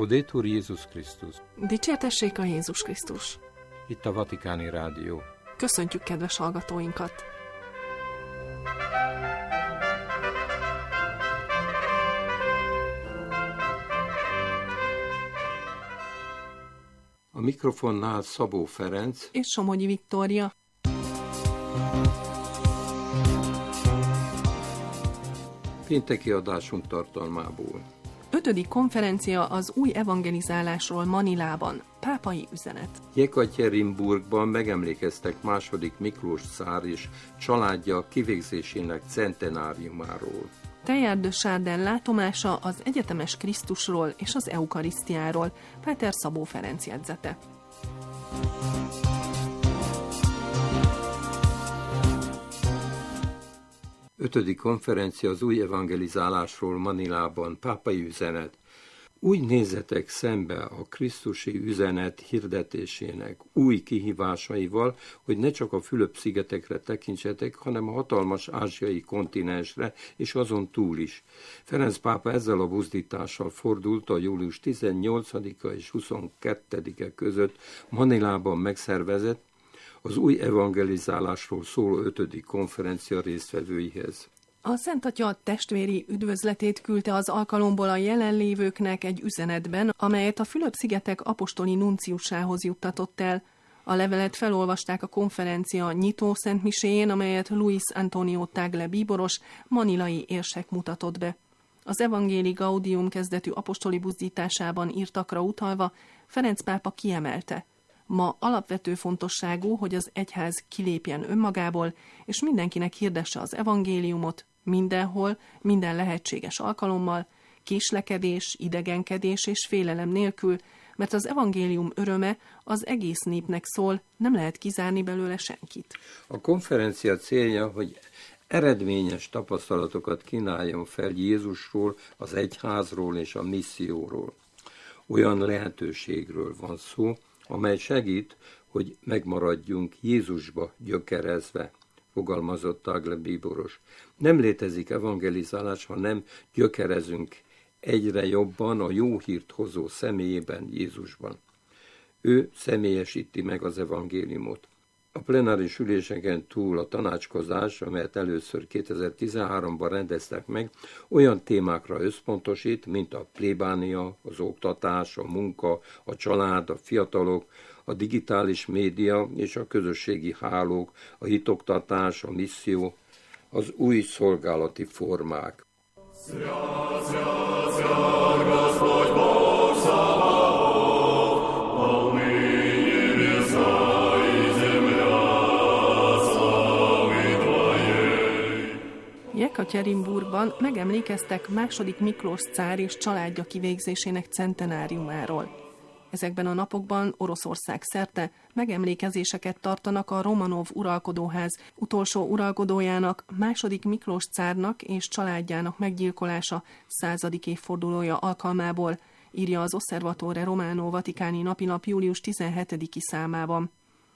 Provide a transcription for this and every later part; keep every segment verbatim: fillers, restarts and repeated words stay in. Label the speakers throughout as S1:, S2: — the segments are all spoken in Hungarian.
S1: Laudetur Jézus Krisztus.
S2: Dicsértessék a Jézus Krisztus.
S1: Itt a Vatikáni Rádió.
S2: Köszöntjük kedves hallgatóinkat!
S1: A mikrofonnál Szabó Ferenc
S2: és Somogyi Viktória.
S1: Pénteki adásunk tartalmából.
S2: Ötödik konferencia az új evangelizálásról Manilában. Pápai üzenet.
S1: Jekaterinburgban megemlékeztek második Miklós cár és családja kivégzésének centenáriumáról.
S2: Teilhard de Chardin látomása az egyetemes Krisztusról és az eukarisztiáról. Péter Szabó Ferenc jegyzete.
S1: Ötödik konferencia az új evangelizálásról Manilában. Pápai üzenet. Úgy nézzetek szembe a krisztusi üzenet hirdetésének új kihívásaival, hogy ne csak a Fülöp-szigetekre tekintsetek, hanem a hatalmas ázsiai kontinensre és azon túl is. Ferenc pápa ezzel a buzdítással fordult a július tizennyolcadika és huszonkettedike között Manilában megszervezett az új evangelizálásról szóló ötödik konferencia résztvevőihez.
S2: A Szent Atya testvéri üdvözletét küldte az alkalomból a jelenlévőknek egy üzenetben, amelyet a Fülöp-szigetek apostoli nunciusához juttatott el. A levelet felolvasták a konferencia nyitó szentmiséjén, amelyet Luis Antonio Tagle bíboros, manilai érsek mutatott be. Az Evangelii Gaudium kezdetű apostoli buzdításában írtakra utalva Ferenc pápa kiemelte: ma alapvető fontosságú, hogy az egyház kilépjen önmagából, és mindenkinek hirdesse az evangéliumot, mindenhol, minden lehetséges alkalommal, késlekedés, idegenkedés és félelem nélkül, mert az evangélium öröme az egész népnek szól, nem lehet kizárni belőle senkit.
S1: A konferencia célja, hogy eredményes tapasztalatokat kínáljon fel Jézusról, az egyházról és a misszióról. Olyan lehetőségről van szó, amely segít, hogy megmaradjunk Jézusba gyökerezve, fogalmazott Tagle bíboros. Nem létezik evangelizálás, ha nem gyökerezünk egyre jobban a jó hírt hozó személyében, Jézusban. Ő személyesíti meg az evangéliumot. A plenáris üléseken túl a tanácskozás, amelyet először kétezer-tizenháromban rendeztek meg, olyan témákra összpontosít, mint a plébánia, az oktatás, a munka, a család, a fiatalok, a digitális média és a közösségi hálók, a hitoktatás, a misszió, az új szolgálati formák.
S2: Jekaterinburgban megemlékeztek második Miklós cár és családja kivégzésének centenáriumáról. Ezekben a napokban Oroszország szerte megemlékezéseket tartanak a Romanov uralkodóház utolsó uralkodójának, második Miklós cárnak és családjának meggyilkolása századik évfordulója alkalmából, írja az Osservatore Romano Vatikáni napilap július tizenhetediki számában.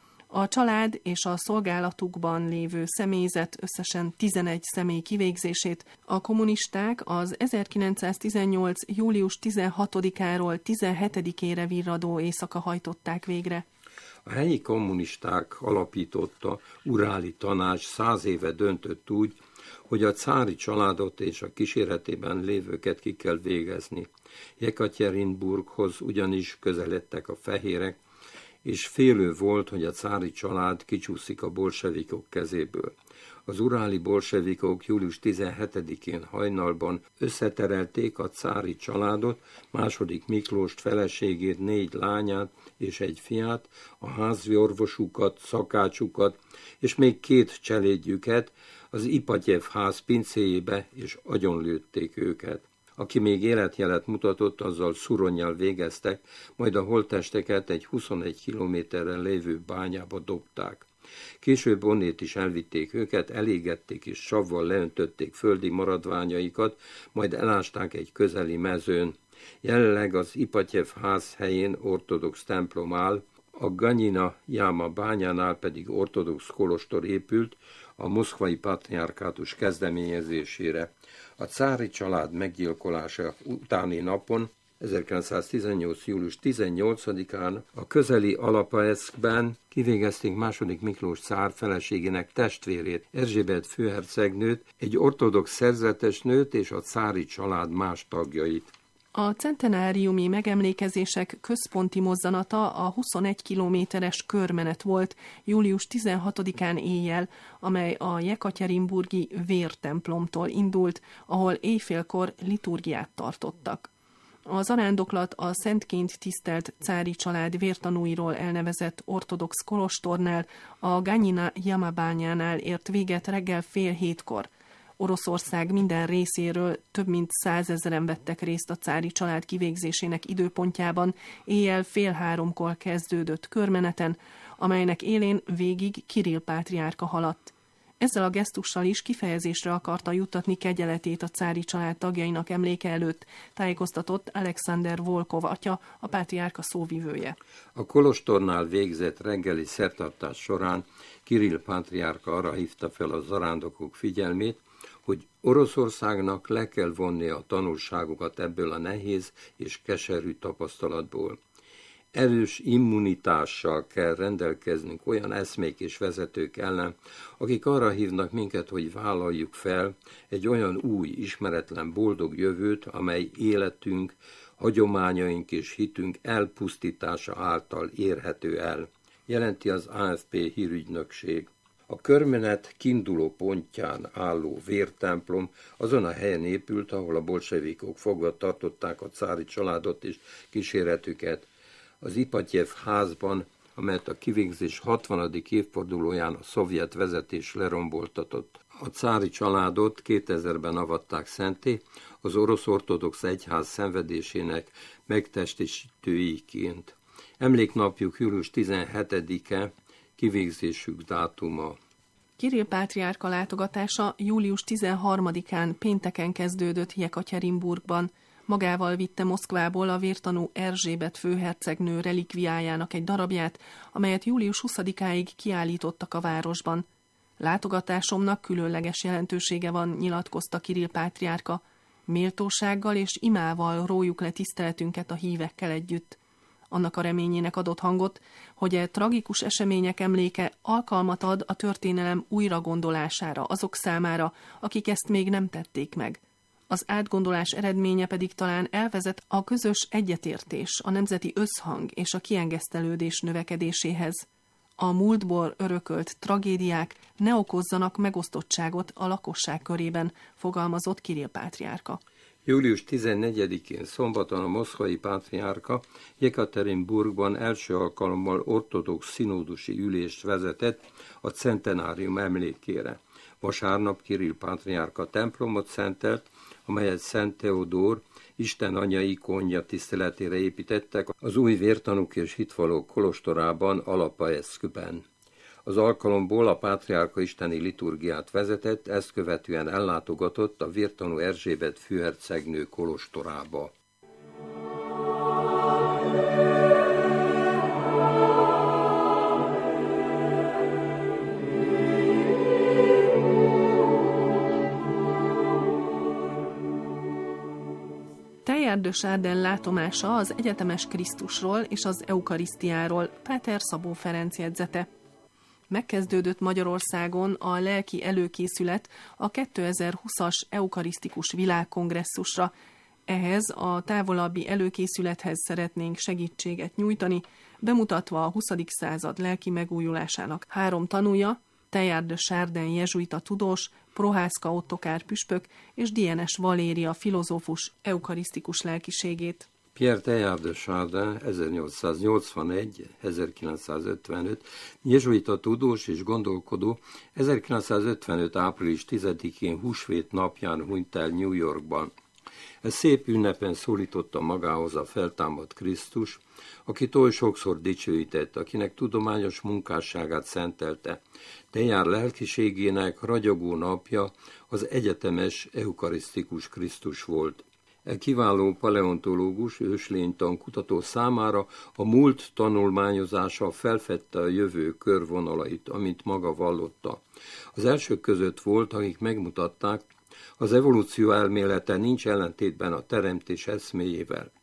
S2: A család és a szolgálatukban lévő személyzet összesen tizenegy személy kivégzését a kommunisták az ezerkilencszáztizennyolc. július tizenhatodikáról tizenhetedikére virradó éjszaka hajtották végre.
S1: A helyi kommunisták alapította uráli tanács száz éve döntött úgy, hogy a cári családot és a kíséretében lévőket ki kell végezni. Jekaterinburghoz ugyanis közeledtek a fehérek, és félő volt, hogy a cári család kicsúszik a bolsevikok kezéből. Az uráli bolsevikok július tizenhetedikén hajnalban összeterelték a cári családot, második Miklóst, feleségét, négy lányát és egy fiát, a házi orvosukat, szakácsukat, és még két cselédjüket az Ipatyev ház pincéjébe, és agyonlőtték őket. Aki még életjelet mutatott, azzal szuronnyal végeztek, majd a holttesteket egy huszonegy kilométerrel lévő bányába dobták. Később onnét is elvitték őket, elégették és savval leöntötték földi maradványaikat, majd elásták egy közeli mezőn. Jelenleg az Ipatyev ház helyén ortodox templom áll, a Ganyina Jáma bányánál pedig ortodox kolostor épült a moszkvai patriárkátus kezdeményezésére. A cári család meggyilkolása utáni napon ezerkilencszáztizennyolc. július tizennyolcadikán a közeli Alapajeszkben kivégezték második Miklós cár feleségének testvérét, Erzsébet főhercegnőt, egy ortodox szerzetesnőt és a cári család más tagjait.
S2: A centenáriumi megemlékezések központi mozzanata a huszonegy kilométeres körmenet volt július tizenhatodikán éjjel, amely a jekatyerinburgi vértemplomtól indult, ahol éjfélkor liturgiát tartottak. A zarándoklat a szentként tisztelt cári család vértanúiról elnevezett ortodox kolostornál, a Ganyina Jamabányánál ért véget reggel fél hétkor. Oroszország minden részéről több mint százezren vettek részt a cári család kivégzésének időpontjában, éjjel fél háromkor kezdődött körmeneten, amelynek élén végig Kirill pátriárka haladt. Ezzel a gesztussal is kifejezésre akarta juttatni kegyeletét a cári család tagjainak emléke előtt, tájékoztatott Alexander Volkov atya, a pátriárka szóvivője.
S1: A kolostornál végzett reggeli szertartás során Kirill pátriárka arra hívta fel a zarándokok figyelmét, hogy Oroszországnak le kell vonnia a tanulságokat ebből a nehéz és keserű tapasztalatból. Erős immunitással kell rendelkeznünk olyan eszmék és vezetők ellen, akik arra hívnak minket, hogy vállaljuk fel egy olyan új, ismeretlen, boldog jövőt, amely életünk, hagyományaink és hitünk elpusztítása által érhető el, jelenti az á ef pé hírügynökség. A körmenet kiinduló pontján álló vértemplom azon a helyen épült, ahol a bolsevikok fogva tartották a cári családot és kíséretüket. Az Ipatyev házban, amelyet a kivégzés hatvanadik évfordulóján a szovjet vezetés leromboltatott. A cári családot kétezerben avatták szentté, az orosz ortodox egyház szenvedésének megtestesítőiként. Emléknapjuk július tizenhetedike, kivégzésük dátuma.
S2: Kirill pátriárka látogatása július tizenharmadikán pénteken kezdődött Jekatyerinburgban. Magával vitte Moszkvából a vértanú Erzsébet főhercegnő relikviájának egy darabját, amelyet július huszadikáig kiállítottak a városban. Látogatásomnak különleges jelentősége van, nyilatkozta Kirill pátriárka. Méltósággal és imával rójuk le tiszteletünket a hívekkel együtt. Annak a reményének adott hangot, hogy e tragikus események emléke alkalmat ad a történelem újragondolására azok számára, akik ezt még nem tették meg. Az átgondolás eredménye pedig talán elvezet a közös egyetértés, a nemzeti összhang és a kiengesztelődés növekedéséhez. A múltból örökölt tragédiák ne okozzanak megosztottságot a lakosság körében, fogalmazott Kirill pátriárka.
S1: július tizennegyedikén szombaton a moszkvai pátriárka Jekatyerinburgban első alkalommal ortodox színódusi ülést vezetett a centenárium emlékére. Vasárnap Kirill pátriárka templomot szentelt, amelyet Szent Teodór, Isten Anya ikonja tiszteletére építettek az új vértanúk és hitvallók kolostorában, Alapajeszkben. Az alkalomból a pátriárka isteni liturgiát vezetett, ezt követően ellátogatott a vértanú Erzsébet főhercegnő kolostorába.
S2: Teilhard de Chardin látomása az egyetemes Krisztusról és az eukarisztiáról, Páter Szabó Ferenc jegyzete. Megkezdődött Magyarországon a lelki előkészület a kétezer-húszas eukarisztikus világkongresszusra. Ehhez a távolabbi előkészülethez szeretnénk segítséget nyújtani, bemutatva a huszadik század lelki megújulásának három tanúja, Teilhard de Chardin jezsuita tudós, Prohászka Ottokár püspök és Dienes Valéria filozófus eukarisztikus lelkiségét.
S1: Pierre Teilhard de Chardin ezernyolcszáznyolcvanegy - ezerkilencszázötvenöt jezsuita tudós és gondolkodó ezerkilencszázötvenöt. április tizedikén húsvét napján hunyt el New Yorkban. Ez szép ünnepen szólította magához a feltámadt Krisztus, akit oly sokszor dicsőített, akinek tudományos munkásságát szentelte. Teilhard lelkiségének ragyogó napja az egyetemes eukarisztikus Krisztus volt. E kiváló paleontológus, őslénytan kutató számára a múlt tanulmányozása felfedte a jövő körvonalait, amint maga vallotta. Az elsők között volt, akik megmutatták, az evolúció elmélete nincs ellentétben a teremtés eszméjével.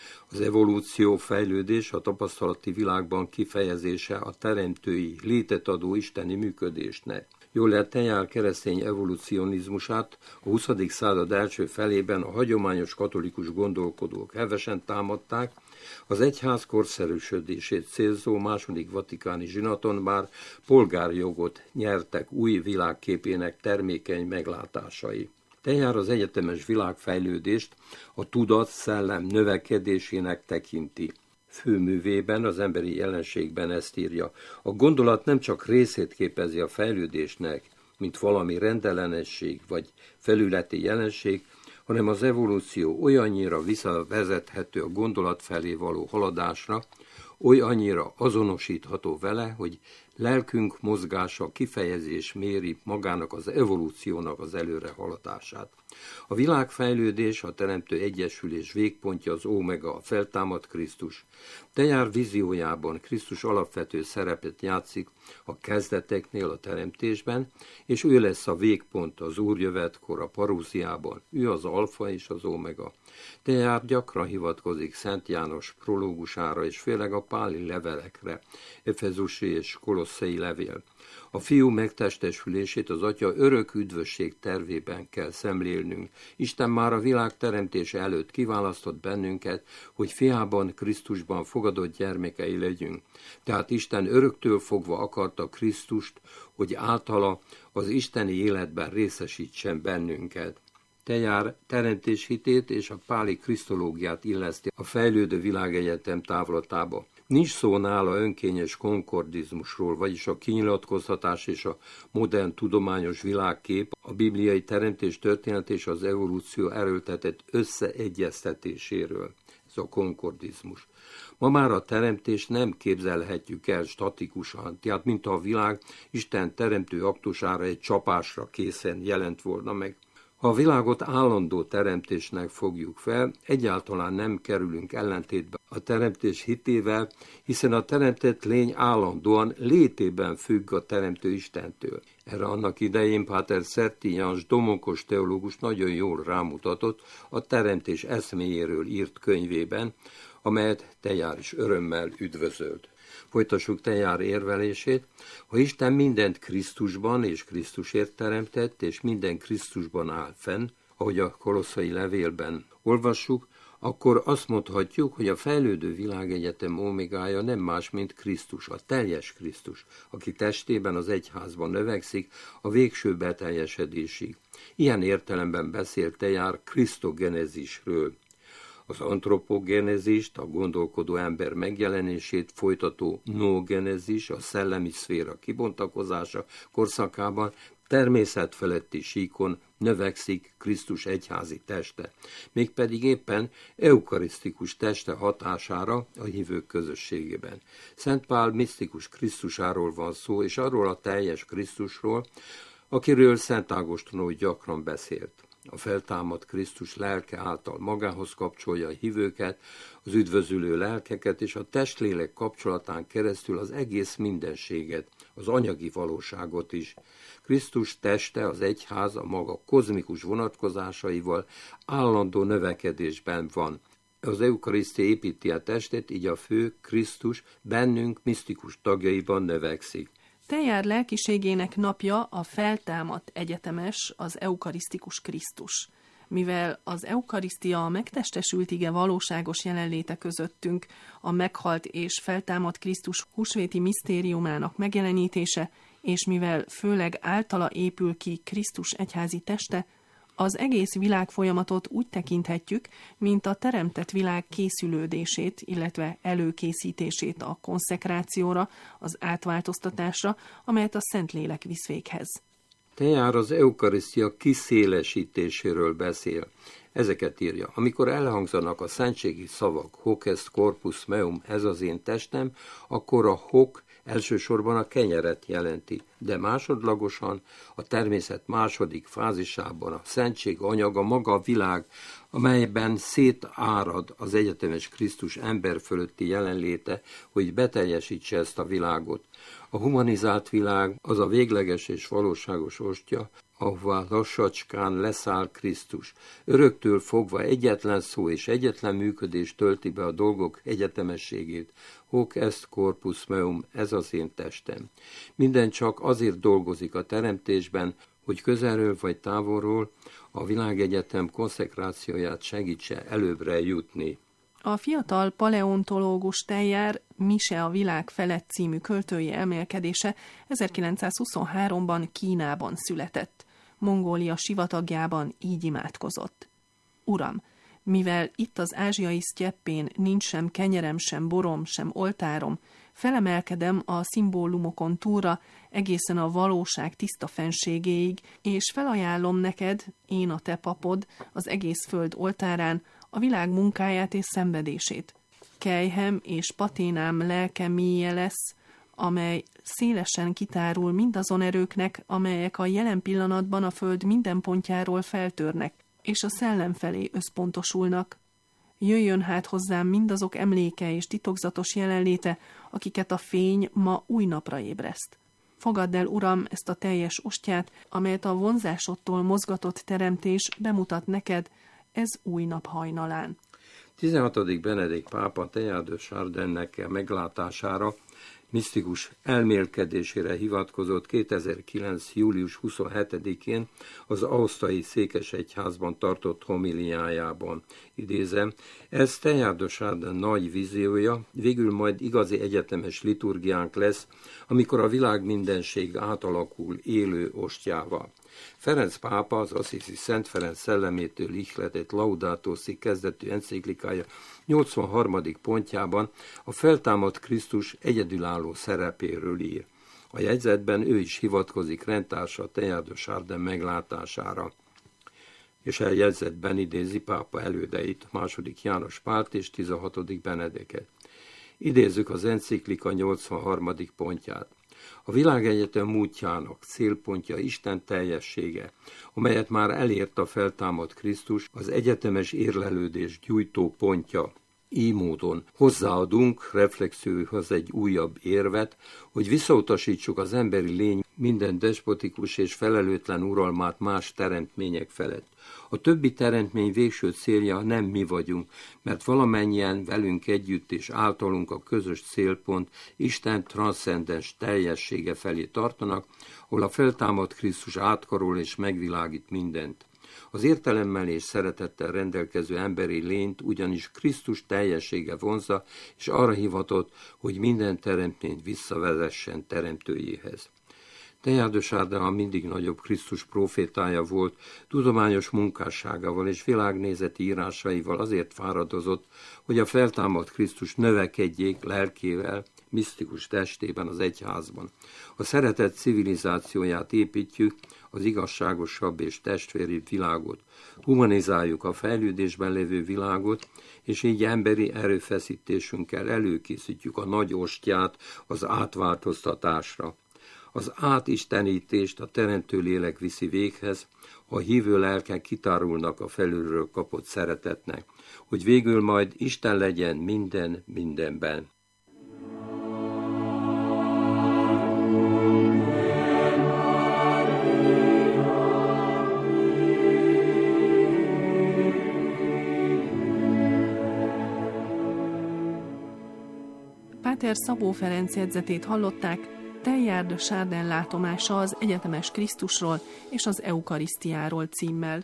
S1: Az evolúció, fejlődés a tapasztalati világban kifejezése a teremtői, létet adó isteni működésnek. Jól lehet, Teilhard keresztény evolucionizmusát a huszadik század első felében a hagyományos katolikus gondolkodók hevesen támadták, az egyház korszerűsödését célzó második vatikáni zsinaton bár polgárjogot nyertek új világképének termékeny meglátásai. Teilhard az egyetemes világfejlődést a tudat szellem növekedésének tekinti. Főművében, az emberi jelenségben ezt írja. A gondolat nem csak részét képezi a fejlődésnek, mint valami rendellenesség vagy felületi jelenség, hanem az evolúció olyannyira visszavezethető a gondolat felé való haladásra, olyannyira azonosítható vele, hogy lelkünk mozgása kifejezés méri magának az evolúciónak az előre haladását. A világfejlődés, a teremtő egyesülés végpontja az Omega, a feltámadt Krisztus. Teilhard víziójában Krisztus alapvető szerepet játszik a kezdeteknél a teremtésben, és ő lesz a végpont az úrjövetkor a parúziában. Ő az alfa és az Omega. Teilhard gyakran hivatkozik Szent János prológusára és főleg a páli levelekre, Efezusi és Kolosszai levél. A fiú megtestesülését az atya örök üdvösség tervében kell szemlélnünk. Isten már a világ teremtése előtt kiválasztott bennünket, hogy fiában, Krisztusban fogadott gyermekei legyünk. Tehát Isten öröktől fogva akarta Krisztust, hogy általa az isteni életben részesítsen bennünket. Teilhard teremtés hitét és a páli krisztológiát illeszti a fejlődő világegyetem távlatába. Nincs szó nála önkényes konkordizmusról, vagyis a kinyilatkoztatás és a modern tudományos világkép, a bibliai teremtés történet és az evolúció erőltetett összeegyeztetéséről. Ez a konkordizmus. Ma már a teremtést nem képzelhetjük el statikusan, tehát mint a világ Isten teremtő aktusára egy csapásra készen jelent volna meg. Ha a világot állandó teremtésnek fogjuk fel, egyáltalán nem kerülünk ellentétbe a teremtés hitével, hiszen a teremtett lény állandóan létében függ a teremtő Istentől. Erre annak idején Páter Szerti János domokos teológus nagyon jól rámutatott a teremtés eszméjéről írt könyvében, amelyet Teilhard is örömmel üdvözölt. Folytassuk Teilhard érvelését. Ha Isten mindent Krisztusban és Krisztusért teremtett, és minden Krisztusban áll fenn, ahogy a Kolosszai levélben olvassuk, akkor azt mondhatjuk, hogy a fejlődő világegyetem omégája nem más, mint Krisztus, a teljes Krisztus, aki testében az egyházban növekszik a végső beteljesedésig. Ilyen értelemben beszélt Teilhard krisztogenezisről. Az antropogenezist, a gondolkodó ember megjelenését folytató noogenezis, a szellemi szféra kibontakozása korszakában természetfeletti síkon növekszik Krisztus egyházi teste, mégpedig éppen eukarisztikus teste hatására a hívők közösségében. Szent Pál misztikus Krisztusáról van szó, és arról a teljes Krisztusról, akiről Szent Ágoston gyakran beszélt. A feltámadt Krisztus lelke által magához kapcsolja a hívőket, az üdvözülő lelkeket, és a testlélek kapcsolatán keresztül az egész mindenséget, az anyagi valóságot is. Krisztus teste, az egyház a maga kozmikus vonatkozásaival állandó növekedésben van. Az eukarisztia építi a testet, így a fő Krisztus bennünk misztikus tagjaiban növekszik.
S2: Teilhard lelkiségének napja a feltámadt egyetemes, az eukarisztikus Krisztus. Mivel az eukarisztia a megtestesült ige valóságos jelenléte közöttünk, a meghalt és feltámadt Krisztus húsvéti misztériumának megjelenítése, és mivel főleg általa épül ki Krisztus egyházi teste, az egész világfolyamatot úgy tekinthetjük, mint a teremtett világ készülődését, illetve előkészítését a konszekrációra, az átváltoztatásra, amelyet a Szentlélek visz véghez.
S1: Teilhard az eukarisztia kiszélesítéséről beszél. Ezeket írja. Amikor elhangzanak a szentségi szavak, hoc est corpus meum, ez az én testem, akkor a hoc elsősorban a kenyeret jelenti, de másodlagosan a természet második fázisában a szentség anyaga maga a világ, amelyben szétárad az egyetemes Krisztus ember fölötti jelenléte, hogy beteljesítse ezt a világot. A humanizált világ az a végleges és valóságos ostya, ahová lassacskán leszáll Krisztus. Öröktől fogva egyetlen szó és egyetlen működés tölti be a dolgok egyetemességét. Hoc est corpus meum, ez az én testem. Minden csak azért dolgozik a teremtésben, hogy közelről vagy távolról a világegyetem konszekrációját segítse előbbre jutni.
S2: A fiatal paleontológus Teilhard Mise a világ felett című költői elmélkedése ezerkilencszázhuszonháromban Kínában született. Mongólia sivatagjában így imádkozott. Uram, mivel itt az ázsiai sztyeppén nincs sem kenyerem, sem borom, sem oltárom, felemelkedem a szimbólumokon túlra egészen a valóság tiszta fenségéig, és felajánlom neked, én a te papod, az egész föld oltárán, a világ munkáját és szenvedését. Kelyhem és paténám lelke mélye lesz, amely szélesen kitárul mindazon erőknek, amelyek a jelen pillanatban a föld minden pontjáról feltörnek, és a szellem felé összpontosulnak. Jöjjön hát hozzám mindazok emléke és titokzatos jelenléte, akiket a fény ma új napra ébreszt. Fogadd el, Uram, ezt a teljes ostját, amelyet a vonzásodtól mozgatott teremtés bemutat neked, ez új nap hajnalán.
S1: tizenhatodik Benedikt pápa Teilhard de Chardin-nek meglátására, misztikus elmélkedésére hivatkozott kétezer-kilenc. július huszonhetedikén az Aosztai székesegyházban tartott homiliájában. Idézem, ez Teilhard de Chardin nagy víziója, végül majd igazi egyetemes liturgiánk lesz, amikor a világ mindenség átalakul élő ostjával. Ferenc pápa az Assisi Szent Ferenc szellemétől ihletett Laudato Si kezdetű enciklikája nyolcvanharmadik pontjában a feltámadt Krisztus egyedülálló szerepéről ír. A jegyzetben ő is hivatkozik rendtársa Teilhard de Chardin meglátására, és a jegyzetben idézi pápa elődeit, második János Pált és tizenhatodik Benedeket. Idézzük az enciklika nyolcvanharmadik pontját. A világegyetem múltjának célpontja Isten teljessége, amelyet már elért a feltámadt Krisztus, az egyetemes érlelődés gyújtó pontja. Így módon hozzáadunk reflexióhoz egy újabb érvet, hogy visszautasítsuk az emberi lény minden despotikus és felelőtlen uralmát más teremtmények felett. A többi teremtmény végső célja nem mi vagyunk, mert valamennyien velünk együtt és általunk a közös célpont Isten transzcendens teljessége felé tartanak, ahol a feltámadt Krisztus átkarol és megvilágít mindent. Az értelemmel és szeretettel rendelkező emberi lényt ugyanis Krisztus teljessége vonzza, és arra hivatott, hogy minden teremtményt visszavezessen teremtőjéhez. Teilhard de Chardin a mindig nagyobb Krisztus profétája volt, tudományos munkásságával és világnézeti írásaival azért fáradozott, hogy a feltámadt Krisztus növekedjék lelkével, misztikus testében az egyházban. A szeretet civilizációját építjük, az igazságosabb és testvéribb világot. Humanizáljuk a fejlődésben lévő világot, és így emberi erőfeszítésünkkel előkészítjük a nagy ostját az átváltoztatásra. Az átistenítést a teremtő lélek viszi véghez, a hívő lelkek kitárulnak a felülről kapott szeretetnek, hogy végül majd Isten legyen minden mindenben.
S2: Páter Szabó Ferenc jegyzetét hallották, Teilhard de Chardin látomása az egyetemes Krisztusról és az eukarisztiáról címmel.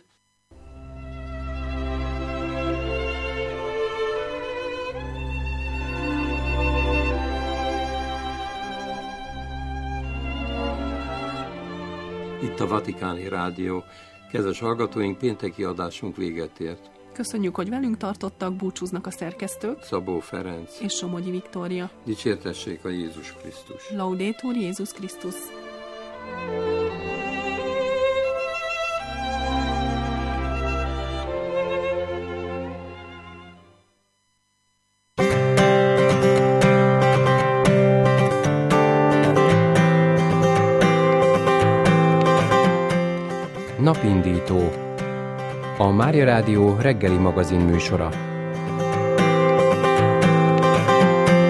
S1: Itt a Vatikáni Rádió. Kedves hallgatóink, pénteki adásunk véget ért.
S2: Köszönjük, hogy velünk tartottak, búcsúznak a szerkesztők,
S1: Szabó Ferenc
S2: és Somogyi Viktória.
S1: Dicsértessék a Jézus Krisztus.
S2: Laudetur Jézus Krisztus.
S3: Napindító, a Mária Rádió reggeli magazin műsora.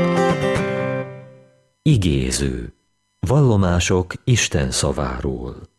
S4: Igéző. Vallomások Isten szaváról.